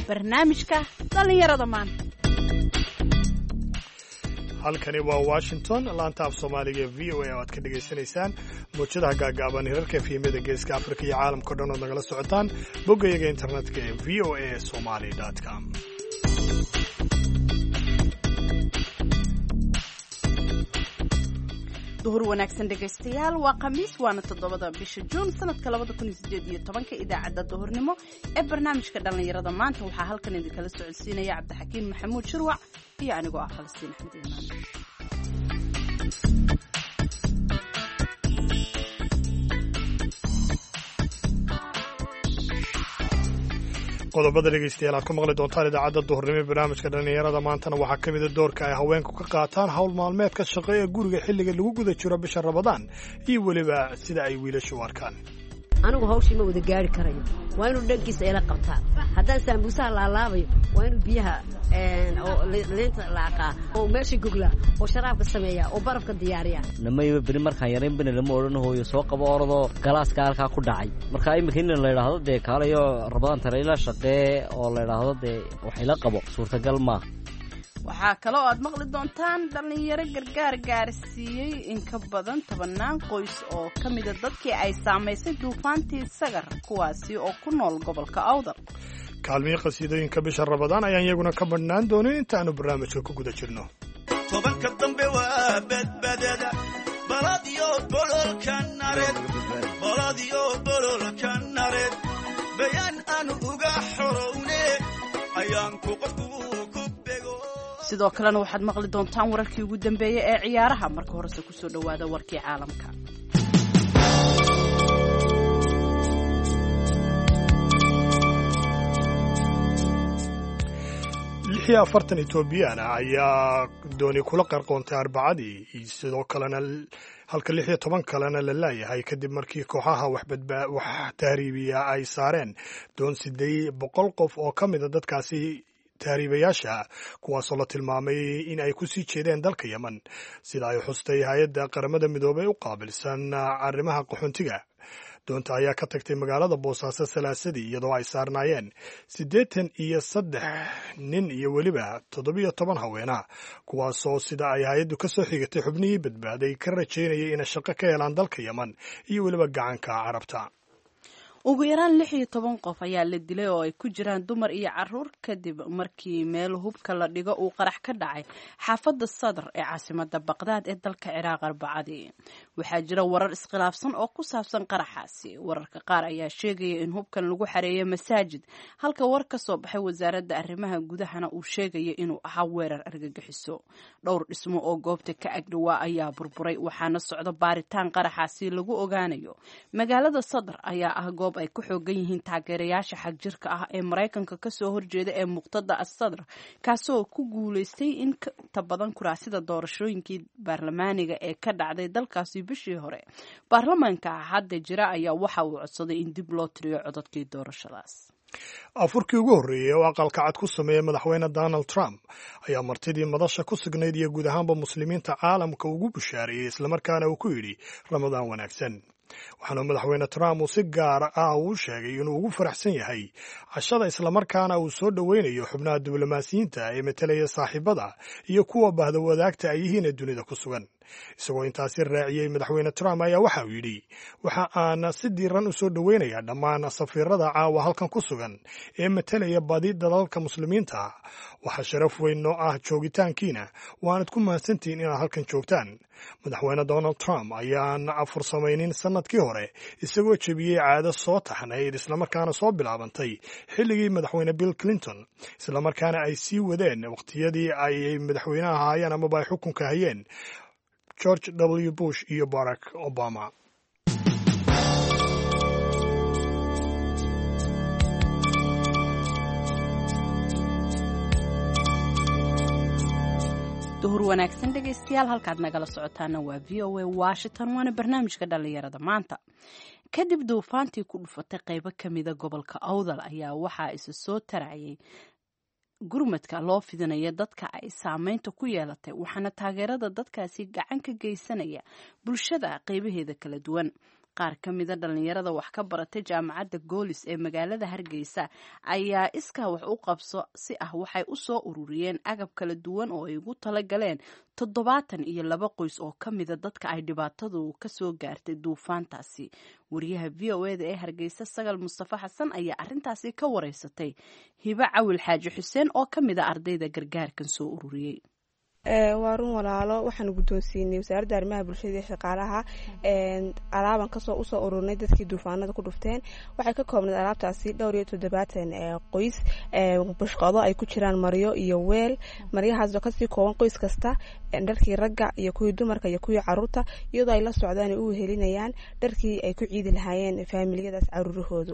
barnaamijka dhallinyarada maanta. halkani waa Washington, laanta af Soomaaliga ee VOA oo aad ka dhageysanaysaan muujadaha gaagaaban hirarka efemyada geeska Afrika iyo caalamka dhan oo nagala socotaan boggayaga internetka ee voasomali.com. duhur wanaagsan dhegaystayaal, waa khamiis waana 7 bisha Juun sanadka 2018 idaacadda duhurnimo ee barnaamijka dhallinyarada maanta waxaa halkan idinkala socodsiinaya Cabdixakiin Maxamuud Shirwac iyo anigoo ah Falastiin Axmed Iimaan. qodobada dhegeystayaal aad ku maqli doontaan idaacadda duhurnimo ee barnaamijka dhallinyarada maantana waxaa ka mid a doorka ay haweenku ka qaataan hawl maalmeedka shaqo ee guriga xilliga lagu guda jiro bisha Ramadaan iyo weliba sida ay wiilashu u arkaan. anigu hawshii ma wada gaari karayo, waa inuu dhankiisa ila qabtaa. haddaan saambuusaha laalaabayo waa inuu biyaha oo leenta laaqaa oo meesha gogla oo sharaabka sameeya oo barafka diyaariya. namayba beri markaan yarayn bana lama odhan hooyo soo qabo orodoo galaaska halkaa ku dhacay. marka imika in la yidhaahdo dee kaalayo Ramadaan tare ila shaqee oo la yidhaahdo dee wax ila qabo suurtagal maaha. waxaa kaloo aad maqli doontaan dhallinyaro gargaar gaarsiiyey in ka badan 10 qoys oo ka mida dadkii ay saamaysay duufaantii Sagar, kuwaasi oo ku nool gobolka Awdal. kaalmihii qasiidooyinka bisha Ramadaan ayaan iyaguna ka badhnaan doonin intaanu barnaamijka ku guda jirno. tobanka dambe waa badbaadada baladiyo bololka nareed bayaan aan uga xorowne ayaan ku qofku sidoo kalena waxaad maqli doontaan wararkii ugu dambeeyay ee ciyaaraha. marka horese ku soo dhawaada warkii caalamka. 46 Itoobiyaan ayaa dooni kula qarqoontay Arbacadii, sidoo kalena halka 16 kalena la laayahay kadib markii kooxaha wax tahriibiya ay saareen doon 800 qof oo ka mid a dadkaasi tahriibayaasha, kuwaasoo la tilmaamay in ay ku sii jeedeen dalka Yemen, sida ay xustay hay-adda qaramada midoobay u qaabilsan arrimaha qaxoontiga. doonta ayaa ka tagtay magaalada Boosaaso Salaasadii iyadoo ay saarnaayeen 83 nin iyo weliba 17 haweena, kuwaasoo sida ay hay-addu ka soo xigatay xubnihii badbaaday ka rajaynayay inay shaqo ka helaan dalka Yemen iyo weliba gacanka Carabta. ugu yaraan 16 qof ayaa la dilay oo ay ku jiraan dumar iyo caruur kadib markii meel hubka la dhigo uu qarax ka dhacay xaafadda Sadr ee caasimadda Baqdaad ee dalka Ciraaq Arbacadii. waxaa jira warar iskhilaafsan oo ku saabsan qaraxaasi. wararka qaar ayaa sheegaya in hubkan lagu xareeyay masaajid, halka war ka soo baxay wasaaradda arrimaha gudahana uu sheegaya inuu ahaa weerar argagixiso. dhowr dhismo oo goobta ka agdhawaa ayaa burburay, waxaana socda baaritaan qaraxaasi lagu ogaanayo. magaalada Sadr ayaa ah goob ay ku xoogan yihiin taageerayaasha xagjirka ah ee Mareykanka ka soo horjeeda ee Muqtada as-Sadr, kaasoo ku guuleystay in ka badan kuraasida doorashooyinkii baarlamaaniga ee ka dhacday dalkaasi bishii hore. baarlamaanka hadda jira ayaa waxa uu codsaday in dib loo tiriyo codadkii doorashadaas. afurkii ugu horreeyay oo aqalka cad ku sameeyay madaxweyne Donald Trump ayaa martidii madasha ku sugnayd iyo guud ahaanba muslimiinta caalamka ugu bishaareeyay, islamarkaana uu ku yidhi Ramadaan wanaagsan. waxaana madaxweyne Trump uu si gaar ah u sheegay inuu ugu faraxsan yahay cashada, islamarkaana uu soo dhoweynayo xubnaha diblomaasiyiinta ee metelaya saaxiibada iyo kuwa bahda wadaagta ay yihiin ee dunida ku sugan. isagoo intaasi raaciyey, madaxweyne Trump ayaa waxa uu yidhi, waxa aan si diiran u soo dhoweynayaa dhammaan safiirada caawa halkan ku sugan ee metelaya badi dalalka muslimiinta. waxaa sharaf weyn noo ah joogitaankiina, waanad ku mahadsantihiin inaad halkan joogtaan. madaxweyne Donald Trump ayaan afur samaynin sanadkii hore, isagoo jebiyey caado soo taxnayd islamarkaana soo bilaabantay xilligii madaxweyne Bill Clinton, islamarkaana ay sii wadeen waqtiyadii ay madaxweynaha ahaayeen amaba ay xukunka hayeen George W. Bush iyo Barack Obama. duhur wanaagsan dhegaystayaal, halkaad nagala socotaana waa VOA Washington, waana barnaamijka dhallinyarada maanta. kadib duufaantii ku dhufatay qaybo ka mida gobolka Awdal ayaa waxaa isa soo tarayay gurmadka loo fidinaya dadka ay saameynta ku yeelatay, waxaana taageerada dadkaasi gacan ka geysanaya bulshada qaybaheeda kala duwan. qaar ka mida dhallinyarada wax ka baratay jaamacadda goolis ee magaalada hargeysa ayaa iskaa wax u qabso si ah waxay u soo ururiyeen agab kala duwan oo ay ugu talagaleen 72 qoys oo ka mida dadka ay dhibaatadu ka soo gaartay duufaantaasi. wariyaha v o eda ee hargeysa Sagal Mustafa Xasan ayaa arintaasi ka wareysatay Hiba Cawil Xaaji Xuseen oo ka mida ardayda gargaarkan soo ururiyay. waa run walaalo waxaan guddoonsiinay wasaaradda arrimaha bulshada iyo shaqaalaha alaaban kasoo usoo ururnay dadkii duufaanada ku dhufteen. waxay ka koobnayd alaabtaasi 72 qoys bushqado ay ku jiraan maryo iyo weel. maryahaasoo kasii kooban qoys kasta dharkii ragga iyo kuwii dumarka iyo kuwii caruurta, iyadoo ay la socdaan ay u helinayaan dharkii ay ku ciidi lahaayeen faamiliyadaas caruurahoodu.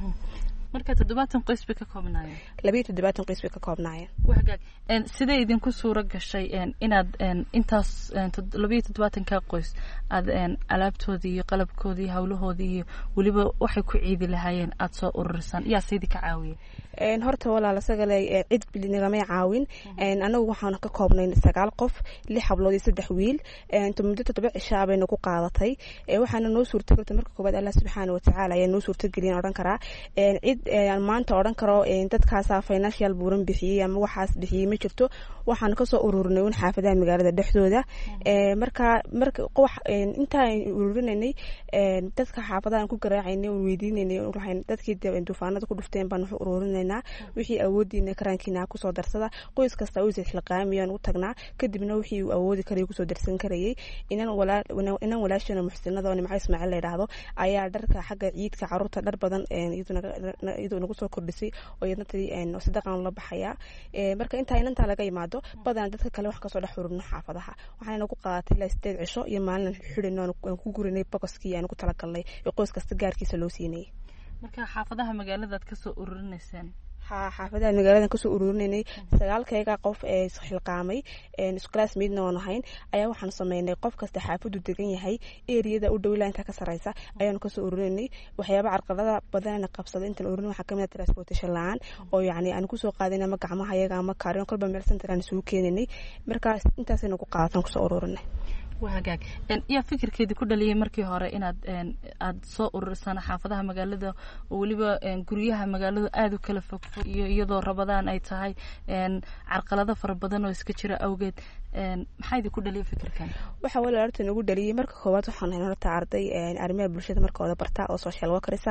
marka 70 qoys bay ka koobnaayeen 72 qoys bay ka koobnaayeen. wahagaag sidee idinku suura gashay inaad intaas 72 ka qoys aad alaabtoodii iyo qalabkoodii iyo hawlahoodii iyo waliba waxay ku ciidi lahaayeen aad soo ururisaan yaa sidii ka caawiyay? horta walaal Sagalay cid bilinagamay caawin. anagu waxaan ka koobnay 9 qof, 6 hablood iyo 3 wiil. muddo 7 cisho bayna ku qaadatay. waxaana noo suurtagaltay marka koobaad Allah subhanahu wa ta'ala ayaa noo suurtagelin oran karaa cid maanta oran karo dadkaas financial buuran bixiyay ama waxaas bixiyay ma jirto. waxaan ka soo ururinay un xaafadaha magaalada dhexdooda. marka wax inta ay ururinay dadka xaafadaha ku garaacaynay oo weydiinay waxaan dadkii duufaanada ku dhufteen baan wax ururinayna wixii awoodiina karaankiina ku soo darsada. qoys kasta oo isla qaamiyaan u tagnaa kadibna wixii uu awoodi karay ku soo darsan karayay. inaan walaashana muxsinada oo Nimco Ismaaciil la yiraahdo ayaa dharka xagga ciidka caruurta dhar badan iyadoo nagu soo kordhisay oo iyadna sadaqan la baxaya. marka inta laga yimaado badan dadka kale wax ka soo dhex ururno xaafadaha. waxaana ku qaadatay ilaa 8 cisho iyo maalin xidhino aan ku gurinay bokoskii aan ku talagalnay ee qoys kasta gaarkiisa loo siinay. marka xaafadaha magaalada aad ka soo ururinaysaan? xaafadaha magaalada ka soo ururinay 9 qof ee xilqaamay isklaas midna oo nahayn ayaa waxaan sameynay qof kasta xaafadu degan yahay eeriyada u dhow laanta ka sareysa ayaan ka soo ururinay. waxyaabo carqalada badan qabsada inta ururin waxa kamid ah transportation laan oo yaani aan ku soo qaadinay ama gacmaha iyaga ama kaariyo kolba meel center aan soo keeninay. markaas intaas aynu ku qaatan ku soo ururinay. wahagaag yaa fikirkeedii ku dhaliyay markii hore inaad aad soo ururisaan xaafadaha magaalada oo waliba guryaha magaalada aad u kala fog iyo iyadoo rabadaan ay tahay carqalado fara badan oo iska jira awgeed maxay idin ku dhaliyay fikirkan? waxa walaal horta nagu dhaliyay marka koowaad waxaan haynaa horta arday arrimaha bulshada markooda barta oo social workers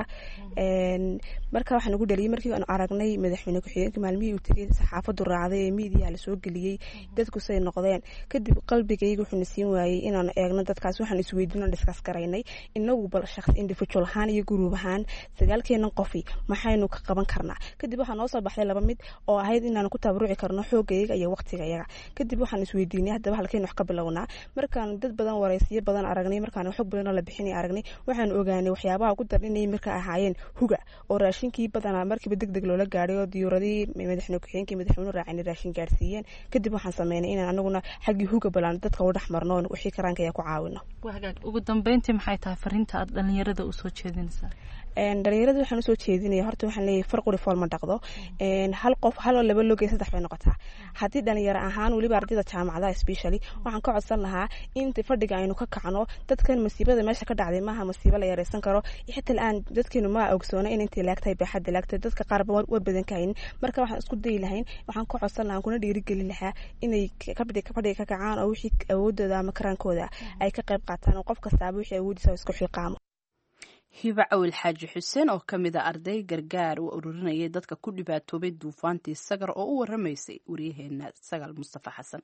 marka waxaan nagu dhaliyay markii aan aragnay madaxweyne ku-xigeenka maalmihii uu tagay saxaafadu raacday ee media la soo galiyay dadku say noqdeen kadib qalbigayga wuxuu nasiin waayay inaan eegno dadkaas. waxaan isweydiino discuss garaynay inagu bal shakhs individual ahaan iyo group ahaan 9 qofi maxaynu ka qaban karnaa. kadib waxaan noo soo baxday 2 mid oo ahayd inaan ku tabaruci karno xoogayga iyo waqtigayaga. kadib waxaan isweydiinay hadaba halkeen wax ka bilownaa. markaan dad badan wareysiyo badan aragnay markaan xog badan la bixinay aragnay waxaan ogaanay waxyaabaha ugu darinay marka ahaayeen huga oo raashinkii badan markiiba degdeg loola gaaray oo diyuuradii madaxweyne ku-xigeenka madaxweynuhu raacay raashin gaarsiiyeen. kadib waxaan sameynay inaan anaguna xagii huga balan dadka u dhaxmarno wixii karaanka ku caawino. wahagaag ugu dambeyntii maxay tahay fariinta aad dhalinyarada u soo jeedinaysaa? dhalinyarada waxaan soo jeedinaya horta waxaan leeyahay farquri fool ma dhaqdo. hal qof hal oo laba loo geeyo 3 bay noqotaa. haddii dhalinyaro ahaan waliba ardayda jaamacadaha especially waxaan ka codsan lahaa in fadhiga aynu ka kacno. dadkan masiibada meesha ka dhacday maaha masiibo la yareysan karo. xitaa aan dadkeenu ma ogsoona in intii laagtay baaxad laagtay dadka qaar way badan kahayn. marka waxaan isku day lahayn waxaan ka codsan lahaa kuna dhiirigelin lahaa inay ka fadhiga ka kacaan oo wixii awoodooda ama karaankooda ay ka qayb qaataan oo qof kasta wixii awoodiisa isku xilqaamo. Hiba Cawil Xaaji Xuseen oo kamid ah arday gargaar oo ururinayay dadka ku dhibaatoobay duufaantii Sagar oo u waramaysay wariyaheena Sagal Mustafa Xasan.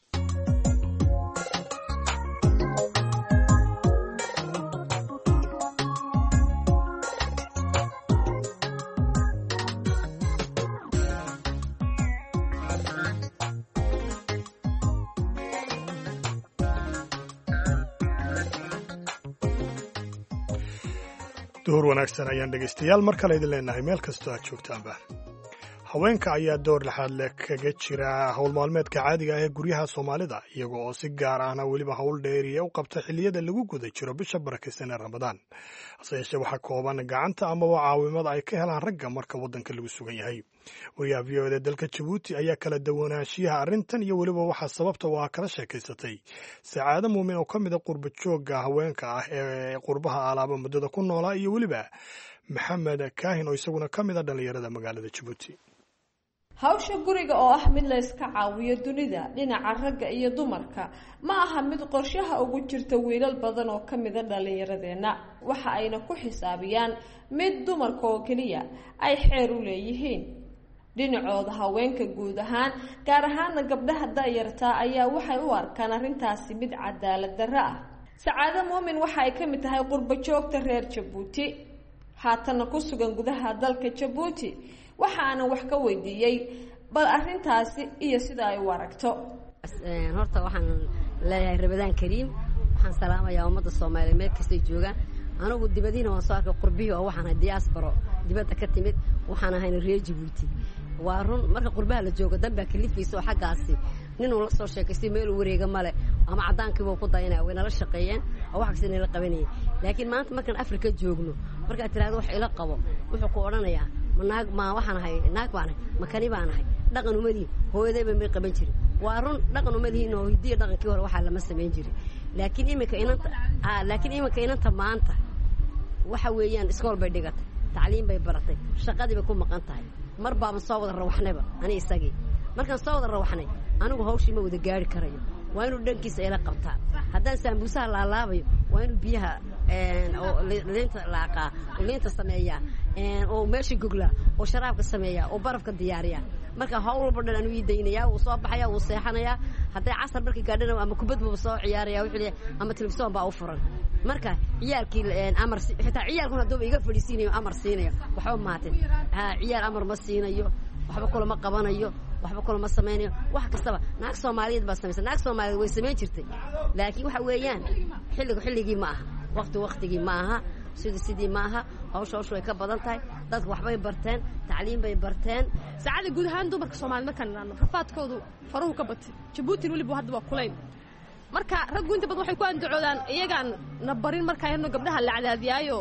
duhur wanaagsan ayaan dhegaystayaal mar kale idin leenahay meel kastoo aad joogtaanba. haweenka ayaa door laxaad leh kaga jira howl maalmeedka caadiga ah ee guryaha Soomaalida iyaga oo si gaar ahna weliba howl dheeriya u qabta xilliyada lagu guda jiro bisha barakeysan ee Ramadaan. hase yeeshee waxaa kooban gacanta amaba caawimada ay ka helaan ragga marka waddanka lagu sugan yahay. wariyaha v o eda dalka jabuuti ayaa kala duwanaanshiyaha arrintan iyo weliba waxaa sababta waa kala sheekaysatay sacaado muumin oo ka mid a qurba joogga haweenka ah ee qurbaha alaaba muddada ku noolaa iyo weliba maxamed kaahin oo isaguna ka mid a dhallinyarada magaalada jabuuti. hawsha guriga oo ah mid la iska caawiyo dunida dhinaca ragga iyo dumarka ma aha mid qorshaha ugu jirta wiilal badan oo ka mida dhallinyaradeenna waxa ayna ku xisaabiyaan mid dumarka oo keliya ay xeer u leeyihiin. dhinacooda haweenka guud ahaan gaar ahaana gabdhaha da'yarta ayaa waxay u arkaan arrintaasi mid cadaalad darro ah. sacaado muumin waxa ay ka mid tahay qurba joogta reer jabuuti haatana ku sugan gudaha dalka jabuuti waxa aan wax ka weydiiyay bal arrintaasi iyo sida ay u aragto. horta waxaan leeyahay Ramadaan Kariim waxaan salaamayaa ummadda Soomaaliyeed meel kasta ay joogaan. anigu dibadiina waan soo arkay qurbiyo oo waxaan diaspora dibadda ka timid waxaan ahay reer Jabuuti. waa run marka qurbaha la joogo danba kalifiisa oo xaggaasi nin uu la soo sheekaystay meel wareega male ama cadaankii buu ku dayanaa way nala shaqeeyeen oo wax kasta la qabanayay. laakiin maanta markaan Afrika joogno marka tiraado wax ila qabo wuxuu ku oranayaa naag ma waxaan ahay naag baan makani baan ahay dhaqan umadii hooyadayba ma qaban jirin. waa run dhaqan umadii inoo hidiyo dhaqankii hore waxa lama sameyn jirin. laakiin imika inanta maanta waxa weeyaan iskool bay dhigatay tacliin bay baratay shaqadii bay ku maqan tahay mar baa ma soo wada rawaxnayba ani isagii markaan soo wada rawaxnay anigu hawshii ma wada gaari karayo waa inuu dhankiisa ila qabtaa haddaan saambuusaha laalaabayo waa inuu biyaha oo leenta laaqaa oo leenta sameeyaa oo meesha goglaa oo sharaabka sameeyaa oo barafka diyaariyaa marka hawl walba dhan uu idaynayaa uu soo baxayaa uu seexanayaa hadday casar markii gaadhana ama kubad buu soo ciyaarayaa wixii ama television baa u furan marka ciyaalkii amar xitaa ciyaalkuna doob iga fadhiisinayo amar siinayo waxba maatin ciyaal amar ma siinayo waxba kula ma qabanayo waxba kula ma sameeyo wax kastaba naag Soomaaliyeed baa sameeyay naag Soomaaliyeed way sameyn jirtay laakiin waxa weeyaan xilligii ma aha waqtigii ma aha sidii ma aha hawsha way ka badan tahay dadku waxbay barteen tacliin bay barteen. saacada guud ahaan dumarka Soomaaliyeed markaan rafaadkoodu faruhu ka batay Jabuuti waliba hadda waa kulayl marka raggu inta badan waxay ku andacoodaan iyagaan na barin marka aynu gabdhaha la cadaadiyaayo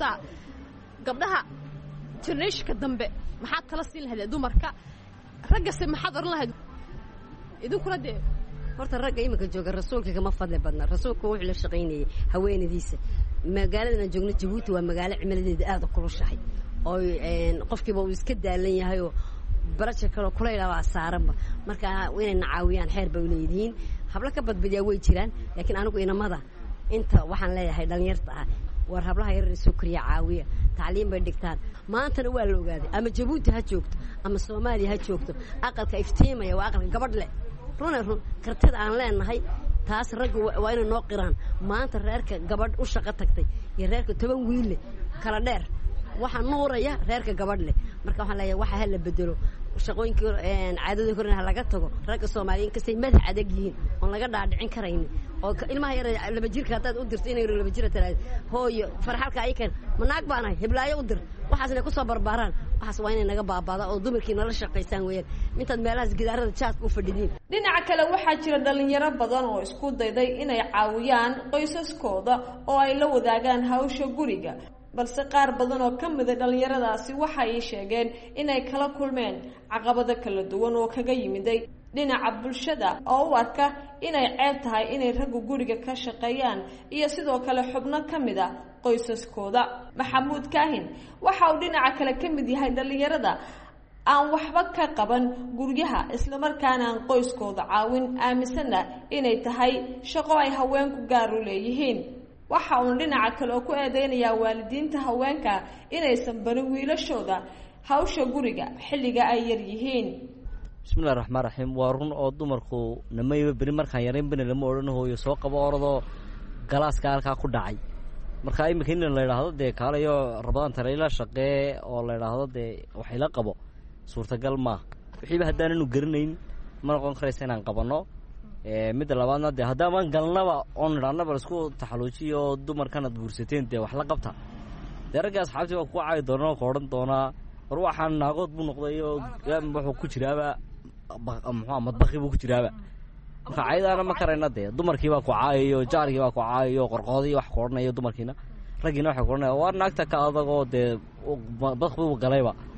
gabdhaha generation dambe maxaa tala siin lahayd dumarka ragga se maxaad oran lahayd idinkuna de horta ragga imika jooga rasuulka kama fadli badna rasuulku wuxuu la shaqeynayay haweenadiisa magaalada joogna Jabuuti waa magaalo cimiladeeda aad u kulushahay oo qofkiiba uu iska daalan yahay oo baraja kale kulayla waa saaranba marka inay nacaawiyaan xeer bay leeyihiin habla ka badbadiya way jiraan laakiin anigu inamada inta waxaan leeyahay dhalinyarta ah war hablaha yar soo koriya caawiya tacliin bay dhigtaan maantana waa la ogaaday ama Jabuuti ha joogto ama Soomaaliya ha joogto aqalka iftiimaya waa aqalka gabadh leh run kartida aan leenahay taas raggu waa inay noo qiraan maanta reerka gabadh u shaqo tagtay iyo reerka 10 wiil kala dheer waxa nuuraya reerka gabadh leh marka waxaan leeyahay waxa hal la bedelo shaqooyinka caadada korna laga tago ragga Soomaaliyeed ka say madax adag yihiin oo laga dhaadhicin karayn oo ilmaha yar laba jirka hadaad u dirto inay laba jira tiraad hooyo farxalka ay kan manaag baanahay hiblaayo u dir waxaasna ku soo barbaaraan waxaas waa inay naga baabada oo dumarkii nolol shaqaysan weeyaan intaad meelahaas gidaarada jaadka u fadhidin. dhinaca kale waxaa jira dhalinyaro badan oo isku dayday inay caawiyaan qoysaskooda oo ay la wadaagaan hawsha guriga balse qaar badan oo ka mid ah dhalinyaradaasi waxa ay sheegeen inay kala kulmeen caqabado kala duwan oo kaga yimiday dhinaca bulshada oo u arka inay ceeb tahay inay raggu guriga ka shaqeeyaan iyo sidoo kale xubno ka mid ah qoysaskooda. Maxamuud Kaahin waxa uu dhinaca kale ka mid yahay dhalinyarada aan waxba ka qaban guryaha isla markaana aan qoyskooda caawin aaminsana inay tahay shaqo ay haweenku gaar u leeyihiin. waxa uu dhinaca kale oo ku eedeynaya waalidiinta haweenka inaysan barin wiilashooda hawsha guriga xilliga ay yar yihiin. bismillaahir rahmaanir rahiim waa run oo dumarku namayba bari markaan yareen bana lama oran hooyo soo qabo ordo galaaska halka ku dhacay marka imika in la yiraahdo de kaalayo Ramadaan tarayla shaqee oo la yiraahdo de wax ila qabo suurtagal ma wixii hadaan anu garanayn ma noqon karaysa inaan qabano mid labaadna de hadaan galnaba on raanaba isku taxaluujiyo dumarkana guursateen de wax la qabta daraga asxaabtii waa ku caay doona qoran doona war waxaan naagood buu noqdayo wuxuu ku jiraaba madbaqi buu ku jiraaba faayadana ma karayna de dumarkii baa ku caayo jaarkii baa ku caayo qorqoodii wax qoranayo dumarkiina ragiina waxa qoranayo war naagta ka adago de badqbu galayba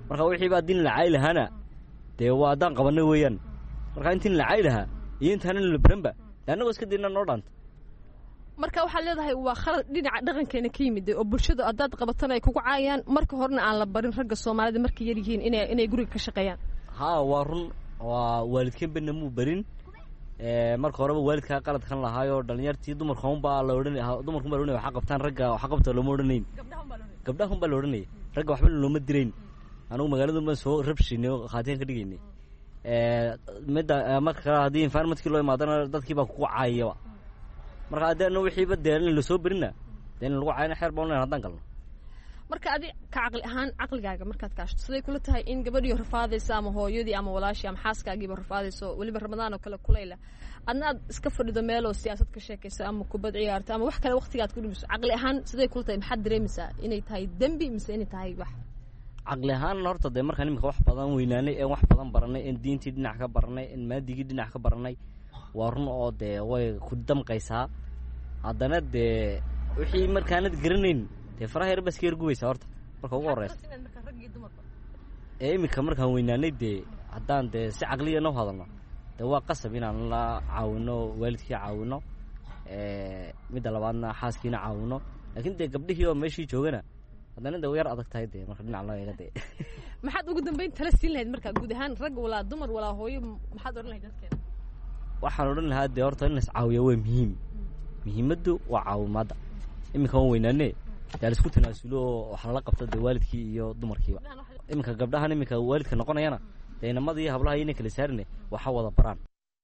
marka wixii baa din la caaylahaana dee waa daan qabanay weeyaan marka intiin la caaylahaa iyo intaanan la baranba annagoo iska diina noo dhaanta marka waxaad leedahay waa khalad dhinaca dhaqankeena ka yimid oo bulshada haddaad qabatana ay kugu caayaan marka horena aan la barin ragga soomaalida markay yar yihiin inay guriga ka shaqeeyaan haa waa run waa waalidkeenbana muu barin marka horeba waalidkaa qaladkan lahaayoo dhalinyartii dumarkunbaa la odhanay dumarkunbaa la odhanay waxa qabtaan ragga waxa qabta looma odhanayn gabdhahunbaa la odhanaya ragga waxba looma dirayn anugu magaaladun baan soo rabshinay oo khaatiin ka dhigaynay midda marka kale haddii environmentkii loo imaadana dadkii baa kugu caayaba marka haddeena wixiiba dee in lasoo berina dee in lagu caayana xeer baan leyn haddaan galno marka adi ka caqli ahaan caqligaaga markaad kaashto siday kula tahay in gabadhii rafaadaysa ama hooyadii ama walaashii ama xaaskaagiiba rafaadayso weliba ramadaan oo kale kulayla adna aad iska fadhido meel oo siyaasad ka sheekayso ama kubad ciyaarto ama wax kale waqtigaad ku dhumiso caqli ahaan siday kula tahay maxaad dareemaysaa inay tahay dembi mise inay tahay wax caqli ahaan horta dee markaan imika wax badan weynaanay een wax badan baranay een diintii dhinac ka baranay een maadigii dhinac ka baranay waa run oo dee way ku damqaysaa haddana dee wixii markaanad garanayn dee faraha yar baa iska yar gubaysaa horta marka ugu horeysa imika markaan weynaanay dee haddaan dee si caqliya noo hadalno dee waa qasab inaan la caawino waalidkii caawino midda labaadna xaaskiina caawino laakiin dee gabdhihii oo meeshii joogana haddana dee way yar adag tahay dee marka dhinac loo eega dee maxaad ugu dambeyn tala siin lahayd marka guud ahaan rag walaa dumar walaa hooyo maxaad odhan lahayd dadkeena waxaan odhan lahaa dee horta in las caawiya waa muhiim muhiimaddu waa caawimaadda iminka waan weynaane dee laisku tanaasulo oo wax lala qabto dee waalidkii iyo dumarkiiba iminka gabdhahan iminka waalidka noqonayana dee inamada iyo hablaha iyona kala saarine waxa wada baraan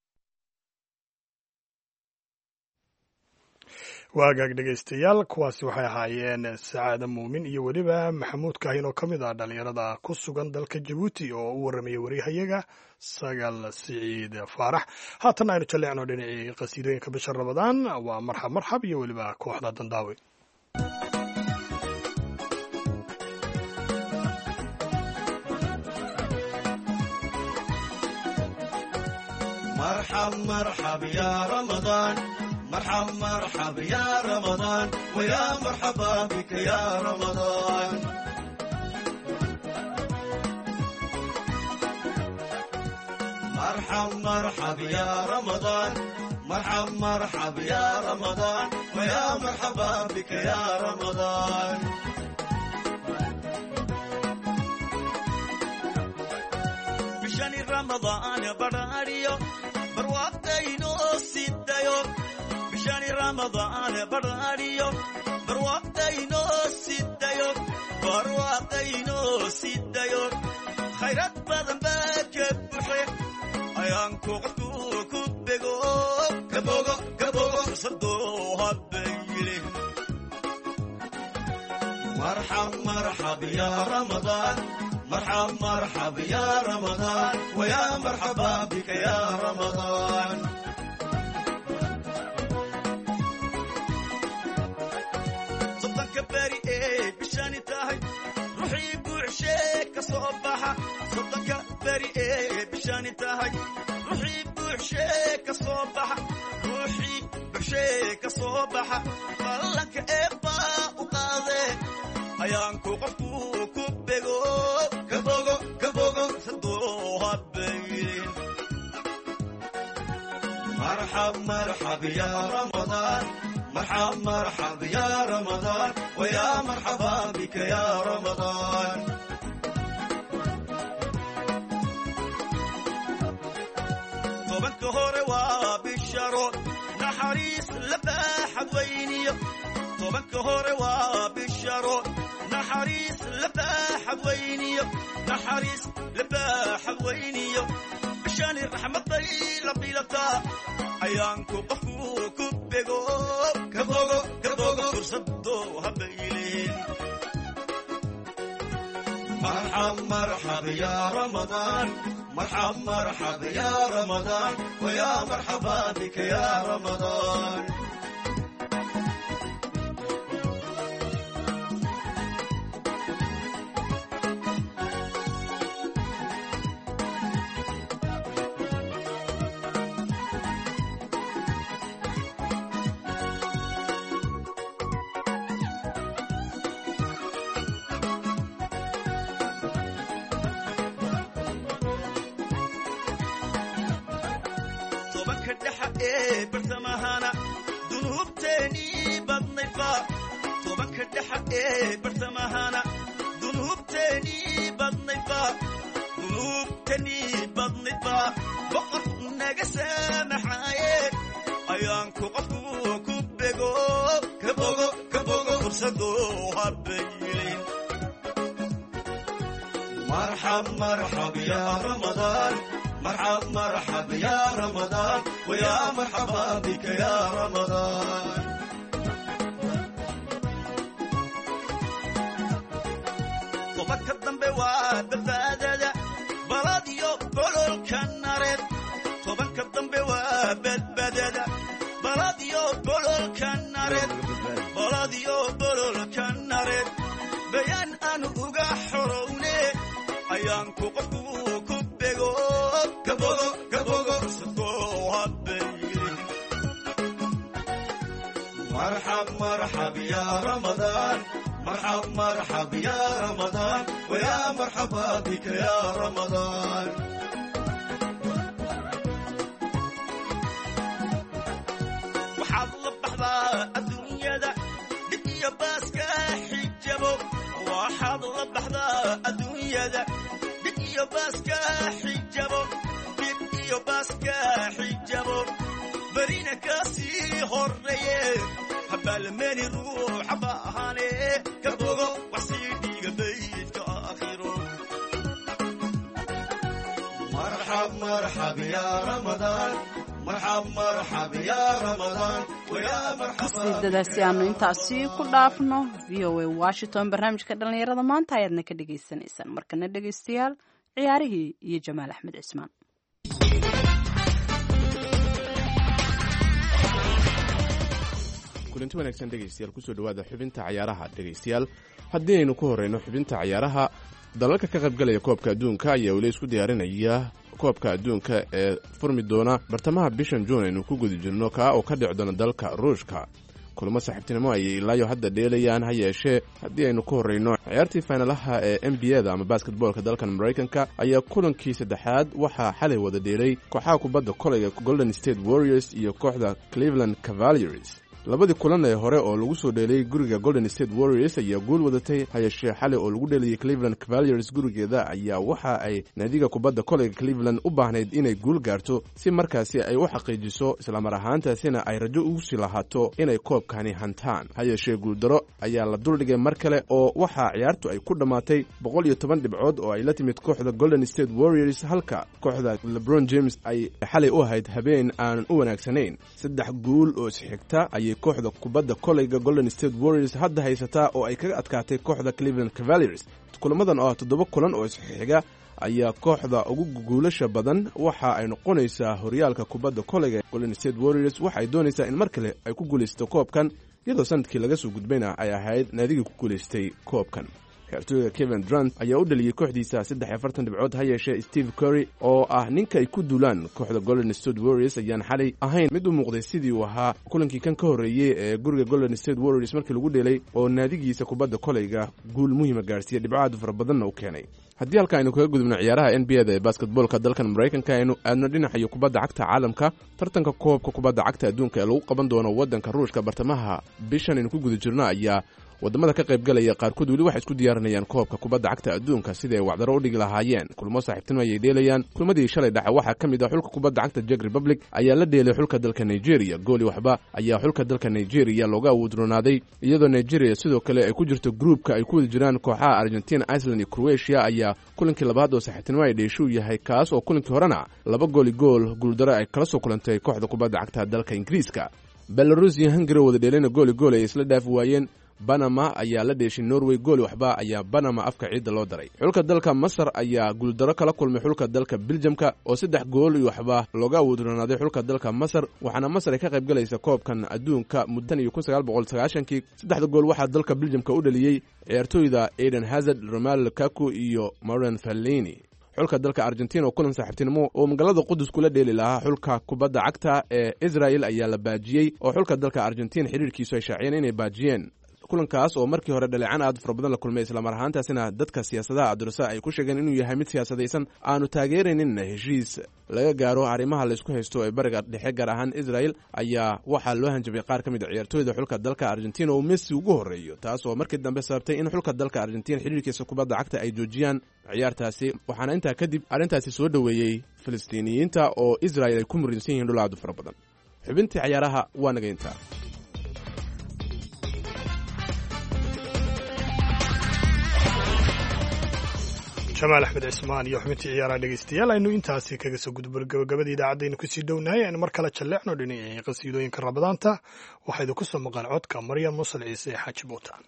waagaag dhegaystayaal kuwaasi waxay ahaayeen sacaada muumin iyo weliba maxamuud kaahin oo ka mid ah dhallinyarada ku sugan dalka jabuuti oo u warramaya waryahayaga sagal siciid faarax haatan aynu jalleecno dhinacii qasiidooyinka bisha ramadaan waa marxab marxab iyo weliba kooxda dandaawe مرحب مرحب يا رمضان مرحب مرحب يا رمضان ويا مرحبا بك يا رمضان مرحب مرحب يا رمضان مرحب مرحب يا رمضان ويا مرحبا بك يا رمضان بشان رمضان براريو برواقتينو سيدايو بشان رمضان براريو برواقتينو سيدايو برواقتينو سيدايو خيرات بدن باكبحي ايانكو قدو كبغو كبوغو كبوغو صدو هبيلي مرحب مرحب يا رمضان مرحب مرحب يا رمضان ويا مرحبا بك يا رمضان صدق بري ايه بشاني تاهي روحي بوعشيك صباحة صدق بري ايه بشاني تاهي روحي بوعشيك صباحة روحي بوعشيك صباحة خلك ايبا وقاضي ايانكو قفو كبغو كبوغو كبوغو صدوها بيلين مرحب مرحب يا رمضان مرحب مرحب يا رمضان ويا مرحبا بك يا رمضان طبنك هوري وبالشرو نحريس لباح ويني طبنك هوري وبالشرو نحريس لباح ويني نحريس لباح ويني بشان الرحمة طيلة بيلتا عيانكو قفو كبغو كبوغو كبوغو كرصدو هبيلين مرحب مرحب يا رمضان مرحب مرحب يا رمضان ويا مرحبا بك يا رمضان ee bartamahana dunuubteenii badnaydba tobanka dhexa ee bartamahana dunuubteenii badnaydba boqor naga saamaxaaye ayaanku qofku ku bego ka bogo fursado habaylin marxab ya ramadaan marxab ya ramadaan waya marxaba bika ya ramadaan tobanka dambe waa badbaadada baladiyo bololka nareed tobanka dambe waa badbaadada baladiyo bololka nareed bayaan aan uga xorowne ayaanku qofku ku bego ka bogo fursado habaylin marxab ya ramadaan مرحب يا رمضان ويا مرحبا بك يا رمضان وحظ بحظا الدنيا دا دقي باسكا حجبو وحظ بحظا الدنيا دا دقي باسكا حجبو برينا كاسي هوريه بالماني روح باهاني كبوغو وسيدي قبيت كاخيرو مرحب يا رمضان مرحب يا رمضان ويا مرحبا qasiidadaasi aanu intaasi ku dhaafno VOA Washington barnaamijka dhalinyarada maanta ayaadna ka dhagaysanaysaan markana dhagaystayaal ciyaarihii iyo Jamaal Axmed Cismaan kulanti wanaagsan dhegaystayaal kusoo dhawaada xubinta cayaaraha dhegaystayaal haddii aynu ku horreyno xubinta cayaaraha dalalka ka qaybgalaya koobka adduunka ayaa weli isku diyaarinaya koobka adduunka ee furmi doona bartamaha bishan juun aynu ku guda jirno kaa oo ka dhici doona dalka ruushka kulamo saaxiibtinimo ayay ilaayo hadda dheelayaan ha yeeshee haddii aynu ku horreyno ciyaartii faynalaha ee n b a-da ama basketboolka dalkan maraykanka ayaa kulankii saddexaad waxaa xalay wada dheelay kooxaha kubadda kolayga golden state warriors iyo kooxda cleveland cavaliers labadii kulan ee hore oo lagu soo dheelay guriga golden state warriors ayaa guul wadatay hayeshee xalay oo lagu dheelayay cleveland cavaliers gurigeeda ayaa waxa ay naadiga kubadda kolayga cleveland u baahnayd inay guul gaarto si markaasi ay u xaqiijiso islamar ahaantaasina ay rajo ugu sii lahaato inay koobkani hantaan hayeshee guuldaro ayaa la duldhigay mar kale oo waxaa ciyaartu ay ku dhammaatay 110 dhibcood oo ay la timid kooxda golden state warriors halka kooxda lebron james ay xalay u ahayd habeen aanan u wanaagsanayn 3 guul oo isxigta kooxda kubadda kolayga golden state warriors hadda haysataa oo ay kaga adkaatay kooxda cleveland cavaliers kulamadan oo ah 7 kulan oo isxiga ayaa kooxda ugu guulasha badan waxa ay noqonaysaa horyaalka kubadda kolayga golden state warriors waxay doonaysaa in mar kale ay ku guulaysato koobkan iyadoo sanadkii laga soo gudbayna ay ahayd naadigii ku guulaystay koobkan ciyaartooyga Kevin Durant ayaa u dhaliyay kooxdiisa 43 dhibcood ha yeeshee Steve Curry oo ah ninka ay ku duulaan kooxda Golden State Warriors ayaan xalay ahayn mid u muuqday sidii uu ahaa kulankii kan ka horeeyay ee guriga Golden State Warriors markii lagu dheelay oo naadigiisa kubadda kolayga guul muhiim gaarsiiyay dhibcaad fara badan oo keenay haddii halka aynu kaga gudubno ciyaaraha NBA-da ee basketboolka dalkan Mareykanka aynu aadno dhinaca kubadda cagta caalamka tartanka koobka kubadda cagta adduunka ee lagu qaban doono waddanka Ruushka bartamaha bishan aynu ku guda jirno ayaa wadamada ka qayb galaya qaarkood weli waxay isku diyaarinayaan koobka kubadda cagta adduunka sida ay wacdaro u dhigi lahaayeen kulmo saaxiibtinimo ayay dheelayaan kulmadii shalay dhaca waxaa ka mid ah xulka kubadda cagta Czech Republic ayaa la dheelay xulka dalka Nigeria gooli waxba ayaa xulka dalka Nigeria looga awoodronaaday iyadoo Nigeria sidoo kale ay ku jirto groupka ay ku wada jiraan kooxaha Argentina, Iceland iyo Croatia ayaa kulankii labaad oo saaxiibtinimo ay dheeshu yahay kaas oo kulankii horena 2 gool guuldaro ay kala soo kulantay kooxda kubadda cagta dalka Ingiriiska. Belarus iyo Hungary wada dheelayna gool ay isla dhaaf waayeen. Panama ayaa la dheeshay Norway gool waxba ayaa Panama afka ciidda loo daray. Xulka dalka Masar ayaa guuldaro kala kulmay xulka dalka Belgiumka oo 3 gool iyo waxba looga awoodronaaday xulka dalka Masar waxaana Masar ay ka qayb galaysa koobkan adduunka muddan iyo 1990kii 3 gool waxaa dalka Belgiumka u dhaliyay ciyaartooyda Eden Hazard, Romelu Lukaku iyo Marouane Fellaini. xulka dalka Argentina oo kulan saaxiibtinimo oo magaalada Qudus kula dheeli lahaa xulka kubadda cagta ee Israel ayaa la baajiyay oo xulka dalka Argentina xiriirkiisu ay shaaciyeen inay baajiyeen kulankaas oo markii hore dhaleecan aad fara badan la kulmay islamar ahaantaasina dadka siyaasadaha adursa ay ku sheegeen inuu yahay mid siyaasadaysan aanu taageeraynin heshiis laga gaaro arrimaha laysku haysto ee bariga dhexe gaar ahaan israel ayaa waxaa loo hanjabay qaar ka mid a ciyaartooyda xulka dalka argentina oo messi ugu horreeyo taas oo markii dambe sababtay in xulka dalka argentina xiriirkiisa kubadda cagta ay joojiyaan ciyaartaasi waxaana intaa kadib arrintaasi soo dhoweeyey filistiiniyiinta oo israel ay ku murinsan yihiin dhul aad u fara badan xubintii ciyaaraha waa naga intaa jamaal axmed cismaan iyo xubintii ciyaaraha dhegeystayaal aynu intaasi kaga soo gudbo gabagabada idaacadaynu kusii dhownahay aynu mar kale jalleecno dhinacii qasiidooyinka rabadaanta waxaa idinku soo maqan codka maryam musal ciise xaaji buutaan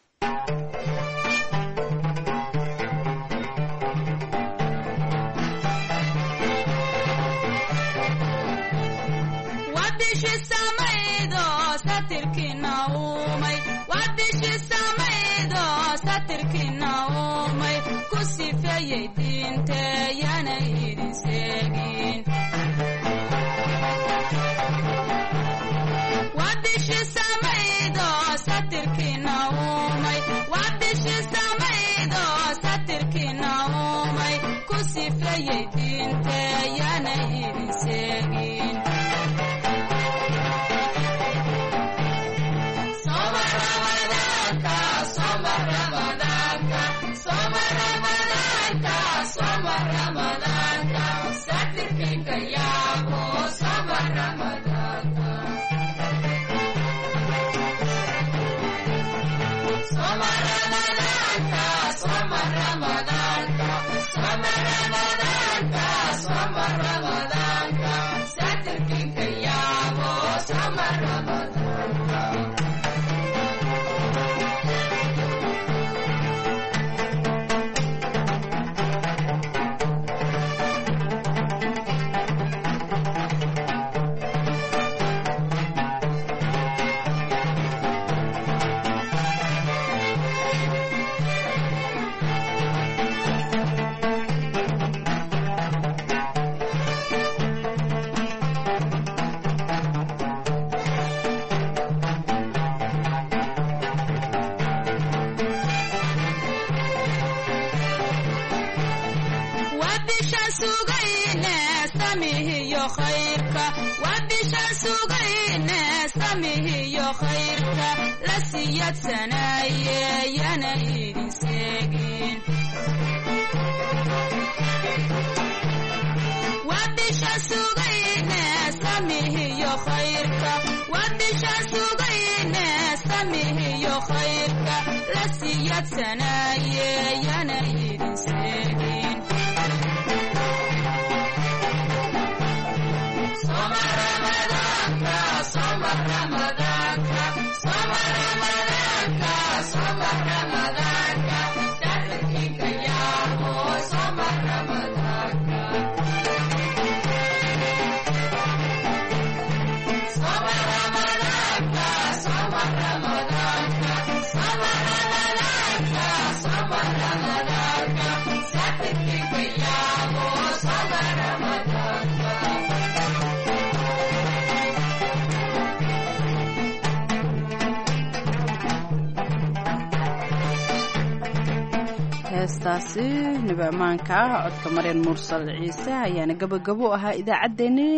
heestaasi nibamaanka codka maryan mursal ciise ayaana gabagabo ahaa idaacaddeenii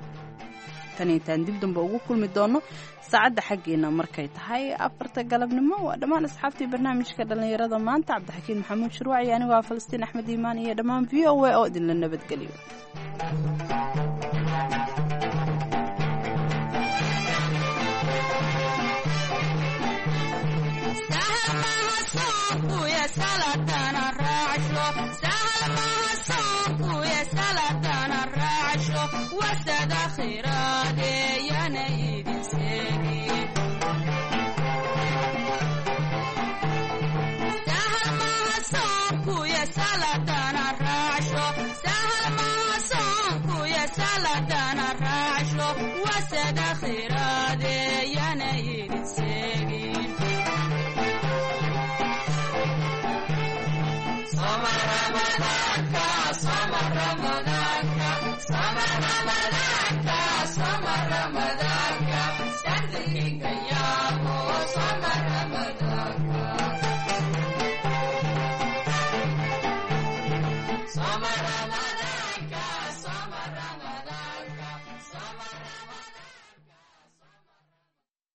tan intaan dib damba ugu kulmi doono saacadda xaggeena markay tahay 4 galabnimo waa dhammaan asxaabtii barnaamijka dhallinyarada maanta cabdixakiin maxamuud shirwac iyo anigu waa falastiin axmed iimaan iyo dhammaan v o a oo idinla nabadgeliyo Ramadan,